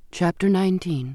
Chapter 19.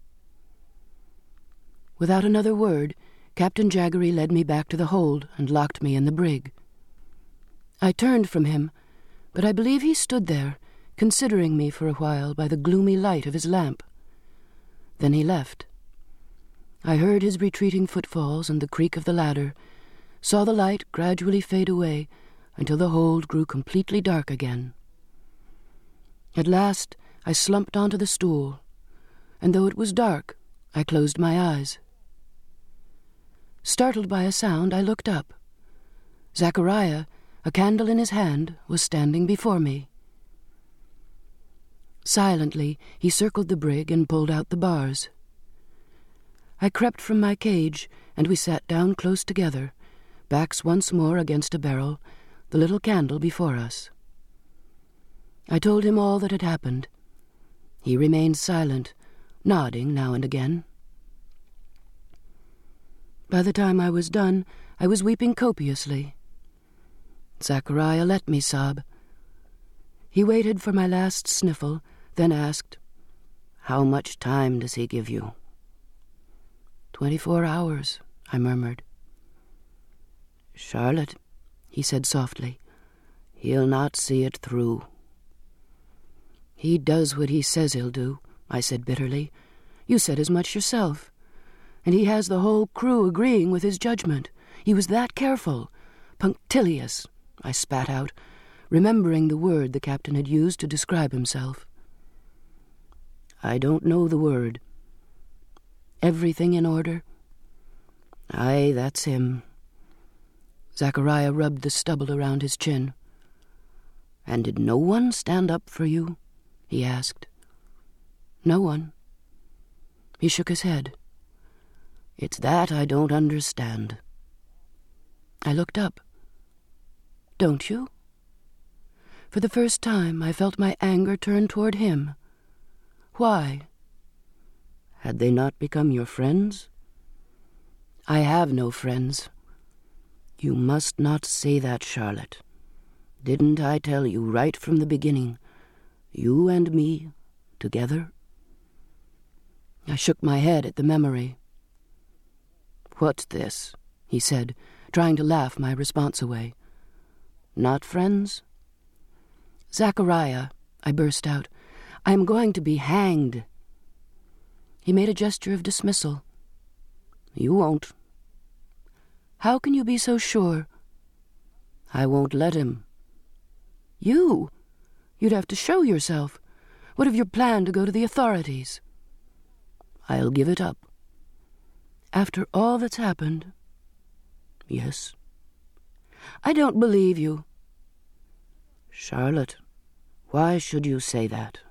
Without another word, Captain Jaggery led me back to the hold and locked me in the brig. I turned from him, but I believe he stood there, considering me for a while by the gloomy light of his lamp. Then he left. I heard his retreating footfalls and the creak of the ladder, saw the light gradually fade away until the hold grew completely dark again. At last I slumped onto the stool, and though it was dark, I closed my eyes. Startled by a sound, I looked up. Zachariah, a candle in his hand, was standing before me. Silently, he circled the brig and pulled out the bars. I crept from my cage, and we sat down close together, backs once more against a barrel, the little candle before us. I told him all that had happened. He remained silent, nodding now and again. By the time I was done, I was weeping copiously. Zachariah let me sob. He waited for my last sniffle, then asked, "How much time does he give you?" 24 hours, I murmured. "Charlotte," he said softly, "he'll not see it through." "He does what he says he'll do," I said bitterly. "You said as much yourself. And he has the whole crew agreeing with his judgment. He was that careful. Punctilious," I spat out, remembering the word the captain had used to describe himself. "I don't know the word." "Everything in order?" "Aye, that's him." Zachariah rubbed the stubble around his chin. "And did no one stand up for you?" he asked. "No one." He shook his head. "It's that I don't understand." I looked up. "Don't you?" For the first time, I felt my anger turn toward him. "Why?" "Had they not become your friends?" "I have no friends." "You must not say that, Charlotte. Didn't I tell you right from the beginning? You and me, together?" I shook my head at the memory. "What's this?" he said, trying to laugh my response away. "Not friends?" "Zachariah," I burst out, "I am going to be hanged." He made a gesture of dismissal. "You won't." "How can you be so sure?" "I won't let him." "You? You'd have to show yourself. What of your plan to go to the authorities?" "I'll give it up." "After all that's happened?" "Yes." "I don't believe you." "Charlotte, why should you say that?"